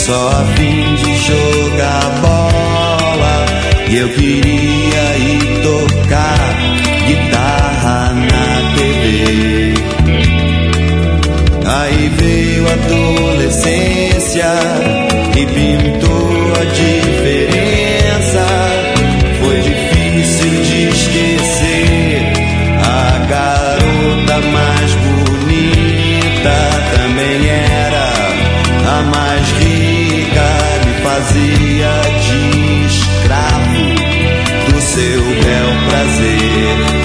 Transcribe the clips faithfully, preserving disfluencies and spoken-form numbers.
só a fim de jogar bola. E eu queria ir tocar guitarra na T V. Aí veio a adolescência e pintou a diferença. Foi difícil de esquecer a garota mais bonita. Também era a mais rica, me fazia de escravo do seu bel prazer.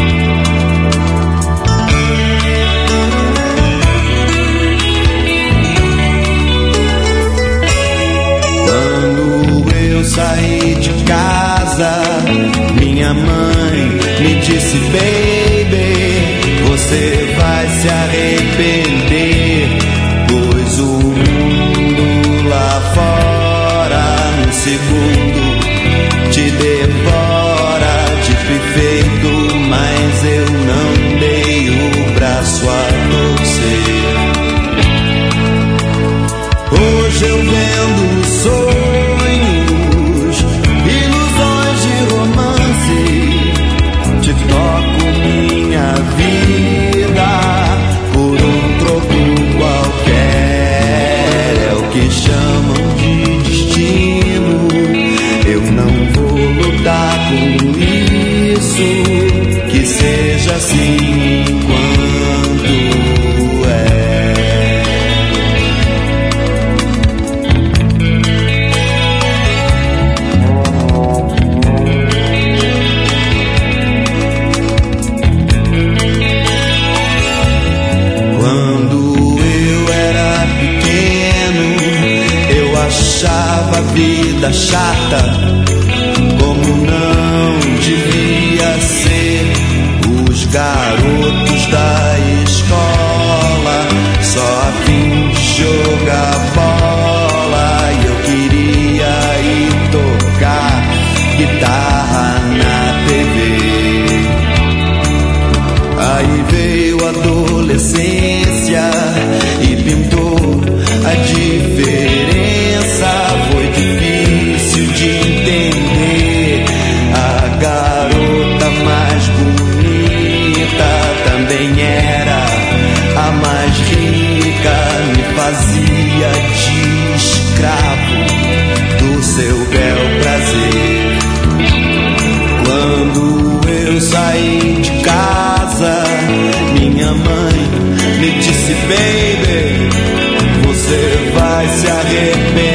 Quando eu saí de casa, minha mãe me disse: baby, você vai se arrepender, pois o mundo lá fora num segundo te devora. Te fui feito, mas eu não dei o braço a torcer. Hoje eu vendo sonhos, ilusões de romance, te toco minha vida por um troco qualquer. É o que chamam de destino. Eu não vou lutar com isso, que seja assim enquanto é. Quando eu era pequeno, eu achava a vida chata, como não devia ser. Os garotos da escola só a fim de jogar bola. E eu queria ir tocar guitarra na T V. Aí veio a adolescência e pintou a diferença. Foi difícil de entender a garota mais bonita. Também era a mais rica, me fazia de escravo do seu bel prazer. Quando eu saí de casa, minha mãe me disse: baby, você vai se arrepender,